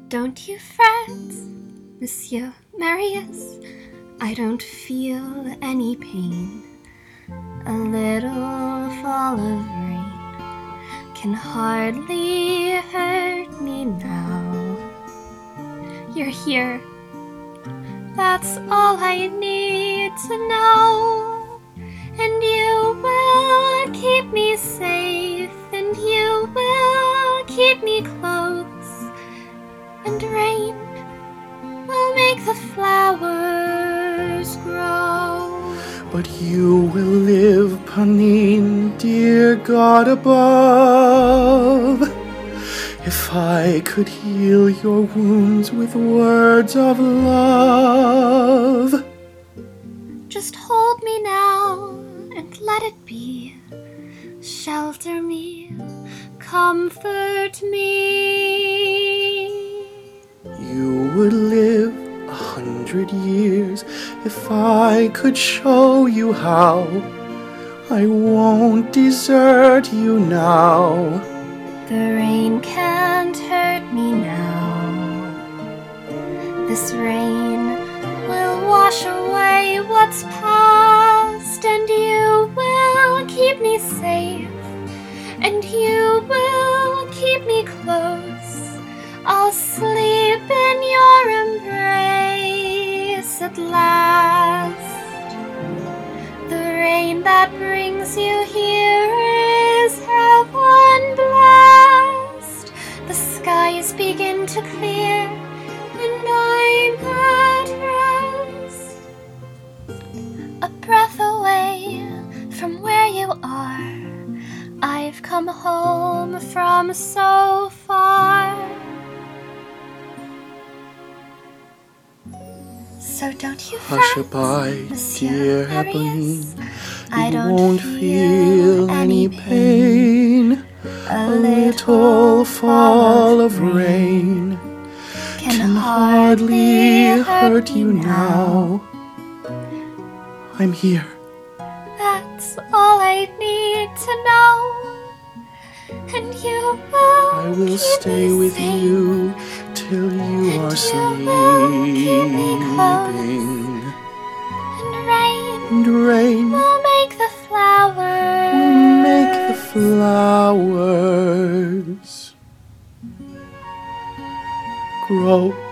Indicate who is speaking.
Speaker 1: Don't you fret, Monsieur Marius, I don't feel any pain. A little fall of rain can hardly hurt me now. You're here, that's all I need to know. And you will keep me safe, and you will keep me close. And rain will make the flowers grow.
Speaker 2: But you will live, Panine, dear God above. If I could heal your wounds with words of love.
Speaker 1: Just hold me now and let it be. Shelter me, comfort me.
Speaker 2: You would live 100 years if I could show you how. I won't desert you now.
Speaker 1: The rain can't hurt me now. This rain will wash away what's past, and you will keep me safe, and you will keep me close. I'll sleep in your embrace at last. The rain that brings you here is heaven blessed. The skies begin to clear, and I'm at rest. A breath away from where you are, I've come home from so far. So don't you fret,
Speaker 2: Hush-a-bye,
Speaker 1: Monsieur
Speaker 2: dear Eponine.
Speaker 1: Marius. I
Speaker 2: You
Speaker 1: don't
Speaker 2: won't feel any pain. A little fall of rain can hardly hurt you now. I'm here.
Speaker 1: That's all I need to know. And you will
Speaker 2: I will
Speaker 1: keep
Speaker 2: stay
Speaker 1: me
Speaker 2: with
Speaker 1: safe,
Speaker 2: you till you are
Speaker 1: and you will keep me close.
Speaker 2: sleeping.
Speaker 1: And
Speaker 2: And rain
Speaker 1: will make the flowers
Speaker 2: will make the flowers grow.